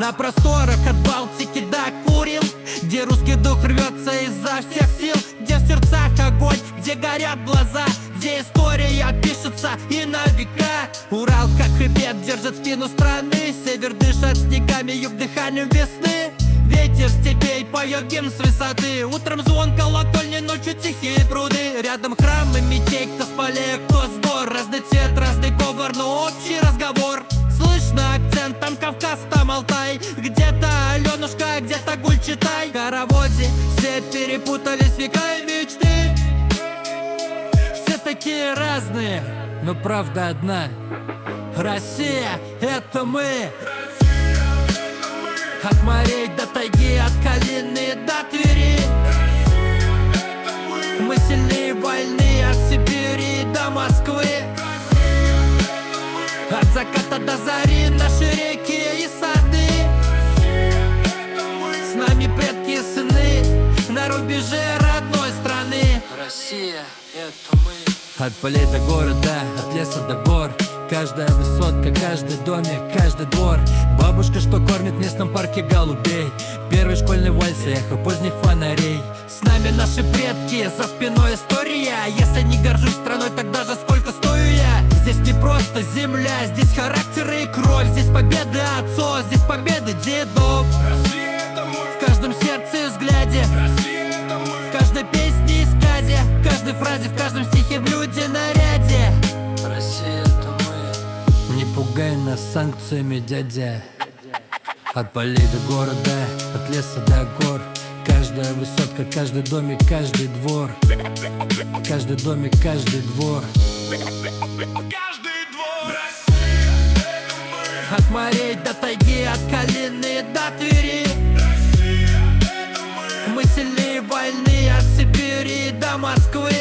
На просторах от Балтики до Курил, где русский дух рвется изо всех сил, где в сердцах огонь, где горят глаза, где история пишется и на века. Урал как хребет держит спину страны, север дышит снегами, юг дыханием весны. Ветер степей поет гимн с высоты, утром звон колокольни, ночью тихие пруды. Рядом храмы мечей, кто с полей, кто с гор. Разный цвет, разный говор, но общий разговор. Слышно акцент, там Кавказ, там Алтай, где-то Аленушка, где-то Гуль-Читай. В хороводе все перепутались века и мечты. Все такие разные, но правда одна: Россия — это мы. От морей до тайги, от Калины до Твери. Мы сильнее войны, от Сибири до Москвы. От заката до зари наши реки и сады. С нами предки и сыны на рубеже родной страны. Россия — это мы. От полей до города, от леса до гор. Каждая высотка, каждый домик, каждый двор. Бабушка, что кормит в местном парке голубей. Первый школьный вальс, эхо поздних фонарей. С нами наши предки, за спиной история. Если не горжусь страной, тогда же сколько стою я. Здесь не просто земля, здесь характеры и кровь. Здесь победы отцов, здесь победы дедов. В каждом сердце и взгляде, в каждой песне и сказе, в каждой фразе, в каждом стихе, в люди наряде. Россия — это мы. Не пугай нас санкциями, дядя. От полей до города, от леса до гор. Каждая высотка, каждый домик, каждый двор. Каждый домик, каждый двор. От морей до тайги, от Калины до Твери. Мы сильнее войны, от Сибири до Москвы.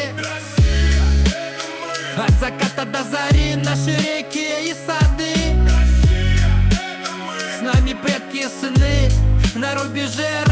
От заката до зари наши реки и сады. С нами предки и сыны на рубеже